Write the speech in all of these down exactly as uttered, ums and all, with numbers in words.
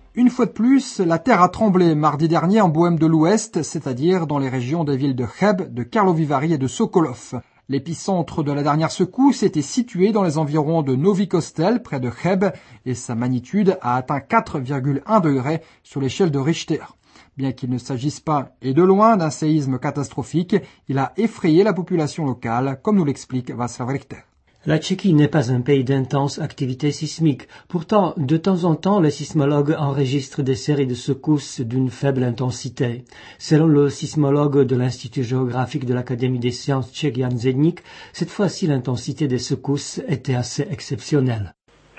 Une fois de plus, la terre a tremblé mardi dernier en Bohême de l'Ouest, c'est-à-dire dans les régions des villes de Cheb, de Karlovy Vary et de Sokolov. L'épicentre de la dernière secousse était situé dans les environs de Nový Kostel, près de Cheb, et sa magnitude a atteint quatre virgule un degrés sur l'échelle de Richter. Bien qu'il ne s'agisse pas, et de loin, d'un séisme catastrophique, il a effrayé la population locale, comme nous l'explique Václav Richter. La Tchéquie n'est pas un pays d'intense activité sismique. Pourtant, de temps en temps, les sismologues enregistrent des séries de secousses d'une faible intensité. Selon le sismologue de l'Institut géographique de l'Académie des sciences tchèque Jan Zedník, cette fois-ci l'intensité des secousses était assez exceptionnelle.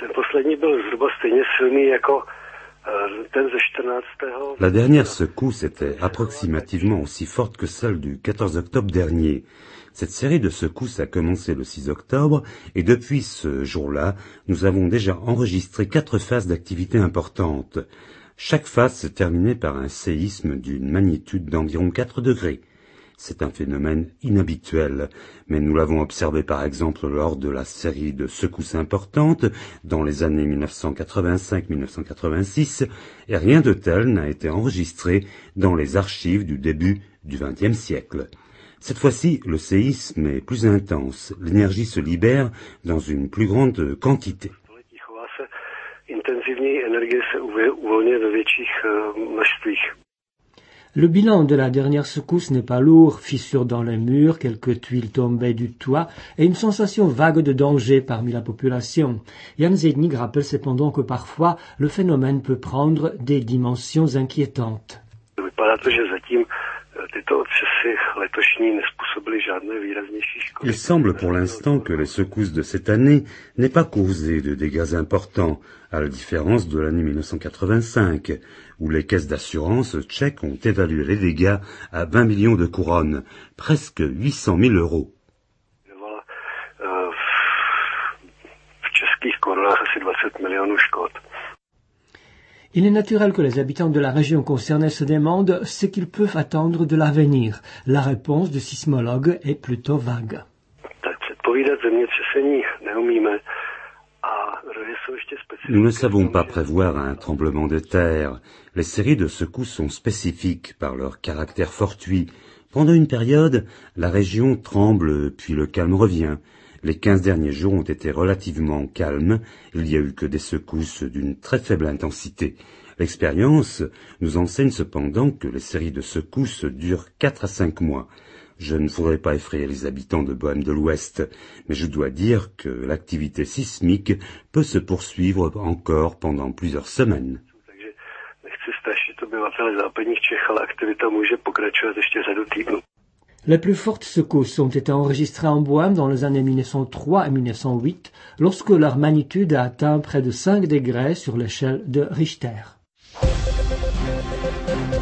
La dernière secousse était approximativement aussi forte que celle du quatorze octobre dernier. Cette série de secousses a commencé le six octobre et depuis ce jour-là, nous avons déjà enregistré quatre phases d'activité importantes. Chaque phase se terminait par un séisme d'une magnitude d'environ quatre degrés. C'est un phénomène inhabituel, mais nous l'avons observé par exemple lors de la série de secousses importantes dans les années mille neuf cent quatre-vingt-cinq à mille neuf cent quatre-vingt-six, et rien de tel n'a été enregistré dans les archives du début du vingtième siècle. Cette fois-ci, le séisme est plus intense, l'énergie se libère dans une plus grande quantité. Le bilan de la dernière secousse n'est pas lourd, fissures dans les murs, quelques tuiles tombées du toit et une sensation vague de danger parmi la population. Jan Zedník rappelle cependant que parfois le phénomène peut prendre des dimensions inquiétantes. Il semble pour l'instant que les secousses de cette année n'aient pas causé de dégâts importants, à la différence de l'année mille neuf cent quatre-vingt-cinq, où les caisses d'assurance tchèques ont évalué les dégâts à vingt millions de couronnes, presque huit cent mille euros. Il est naturel que les habitants de la région concernée se demandent ce qu'ils peuvent attendre de l'avenir. La réponse du sismologue est plutôt vague. Nous ne savons pas prévoir un tremblement de terre. Les séries de secousses sont spécifiques par leur caractère fortuit. Pendant une période, la région tremble, puis le calme revient. Les quinze derniers jours ont été relativement calmes, il n'y a eu que des secousses d'une très faible intensité. L'expérience nous enseigne cependant que les séries de secousses durent quatre à cinq mois. Je ne voudrais pas effrayer les habitants de Bohême de l'Ouest, mais je dois dire que l'activité sismique peut se poursuivre encore pendant plusieurs semaines. Les plus fortes secousses ont été enregistrées en Bohême dans les années mille neuf cent trois et mille neuf cent huit, lorsque leur magnitude a atteint près de cinq degrés sur l'échelle de Richter.